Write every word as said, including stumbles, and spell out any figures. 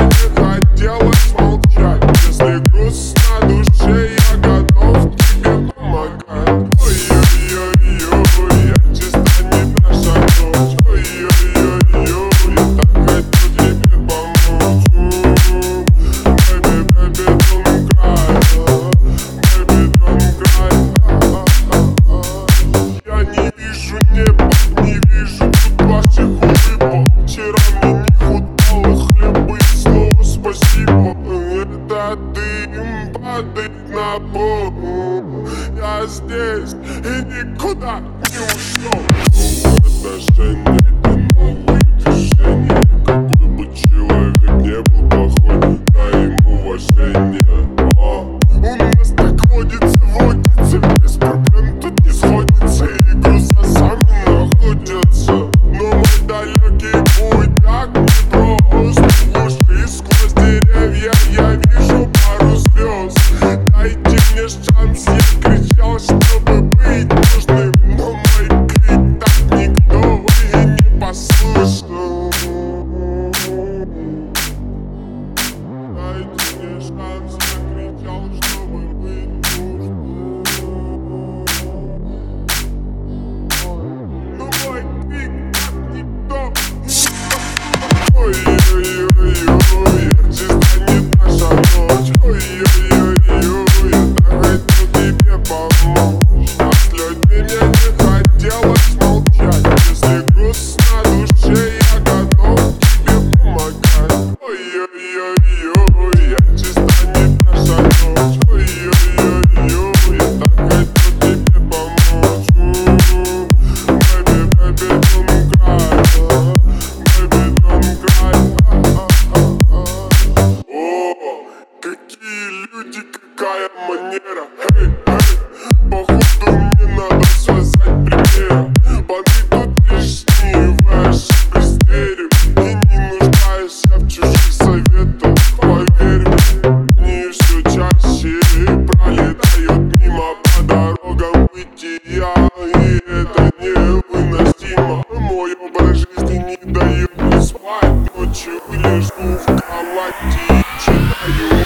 не хотелось молчать. Если грустно душе, я готов тебе помогать. Ой-ой-ой-ой, я чисто не наша ночь. Ой-ой-ой-ой, я так хочу тебе помочь. Baby, baby, don't cry. Baby, don't cry. Я не вижу неба, не вижу тут ваших улыбок. Вчера мне не хватало хлеба и снова спасибо. Это дым падает на пол. Я здесь и никуда не ушел. Новые отношения, это новые движения. Какой бы человек не был плохой, дай ему уважение. А, у нас так водится, водится, без проблем тут не сходится. И груза сами находятся. Но мой далекий путь так непрост. В глуши сквозь деревья я вижу пару звезд. Дайте мне шанс, я кричал, чтобы быть нужным. Но мой крик так никто и не послушал. Дайте мне шанс, я кричал, чтобы быть нужным. Но мой крик так никто и не послушал. Ой-ой-ой-ой, я чисто не наша ночь. Ой-ой-ой-ой, я так хочу тебе помочь. А с людьми мне не хотелось молчать. Если грустно душе, я готов тебе помогать. Ой-ой-ой-ой, я чисто не наша ночь. Ой-ой-ой-ой, я так хочу тебе помочь. Baby, baby, don't cry. Baby, don't cry. О, какие люди, какая манера. Эй, эй, походу мне надо связать пример. Понты тут лишние, вы ошиблись дверью. И не нуждаешься в чужих советах. Поверь мне, они все чаще пролетают мимо по дорогам бытия. И это невыносимо. Мой образ жизни не дает мне спать. Ночью лежу в кровати и читаю